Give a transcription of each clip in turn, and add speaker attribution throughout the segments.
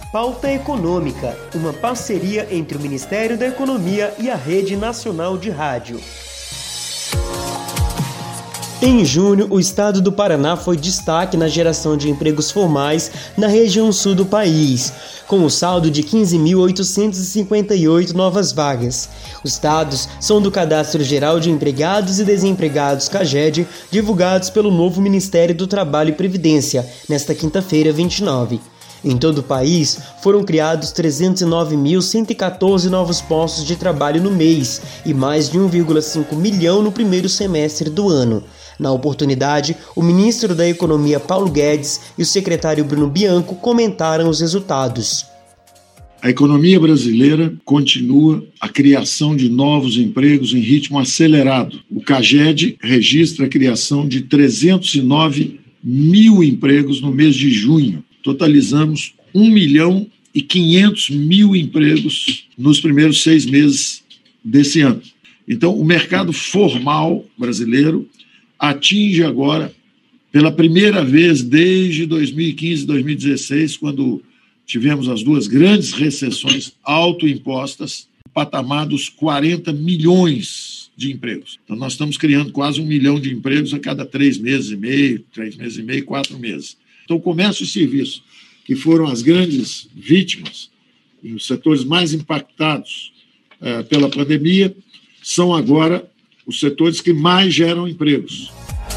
Speaker 1: Pauta Econômica, uma parceria entre o Ministério da Economia e a Rede Nacional de Rádio. Em junho, o estado do Paraná foi destaque na geração de empregos formais na região sul do país, com um saldo de 15.858 novas vagas. Os dados são do Cadastro Geral de Empregados e Desempregados CAGED, divulgados pelo novo Ministério do Trabalho e Previdência, nesta quinta-feira, 29. Em todo o país, foram criados 309.114 novos postos de trabalho no mês e mais de 1,5 milhão no primeiro semestre do ano. Na oportunidade, o ministro da Economia Paulo Guedes e o secretário Bruno Bianco comentaram os resultados.
Speaker 2: A economia brasileira continua a criação de novos empregos em ritmo acelerado. O CAGED registra a criação de 309 mil empregos no mês de junho. Totalizamos 1.500.000 empregos nos primeiros 6 meses desse ano. Então, o mercado formal brasileiro atinge agora, pela primeira vez desde 2015 e 2016, quando tivemos as duas grandes recessões autoimpostas, o patamar dos 40 milhões de empregos. Então, nós estamos criando quase 1 milhão de empregos a cada 3 meses e meio, 4 meses. Então, o comércio e serviço, que foram as grandes vítimas e os setores mais impactados pela pandemia, são agora os setores que mais geram empregos.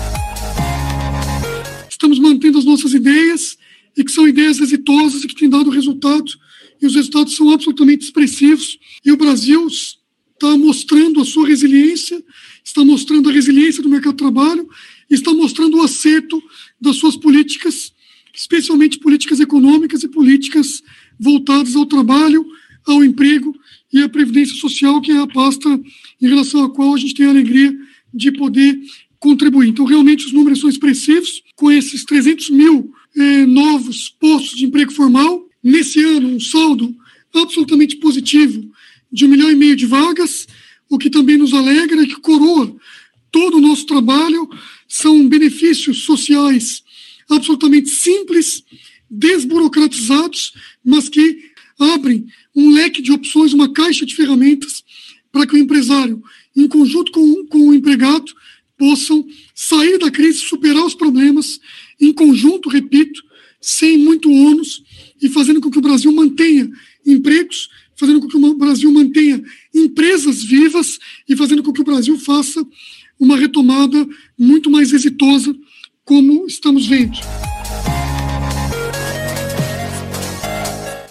Speaker 3: Estamos mantendo as nossas ideias, e que são ideias exitosas e que têm dado resultado, e os resultados são absolutamente expressivos, e o Brasil está mostrando a sua resiliência, está mostrando a resiliência do mercado de trabalho, e está mostrando o acerto das suas políticas, especialmente políticas econômicas e políticas voltadas ao trabalho, ao emprego e à previdência social, que é a pasta em relação à qual a gente tem a alegria de poder contribuir. Então, realmente, os números são expressivos, com esses 300 mil novos postos de emprego formal. Nesse ano, um saldo absolutamente positivo de 1,5 milhão de vagas, o que também nos alegra, que coroa todo o nosso trabalho. São benefícios sociais absolutamente simples, desburocratizados, mas que abrem um leque de opções, uma caixa de ferramentas para que o empresário, em conjunto com o empregado, possam sair da crise, superar os problemas, em conjunto, repito, sem muito ônus, e fazendo com que o Brasil mantenha empregos, fazendo com que o Brasil mantenha empresas vivas e fazendo com que o Brasil faça uma retomada muito mais exitosa, como estamos vendo.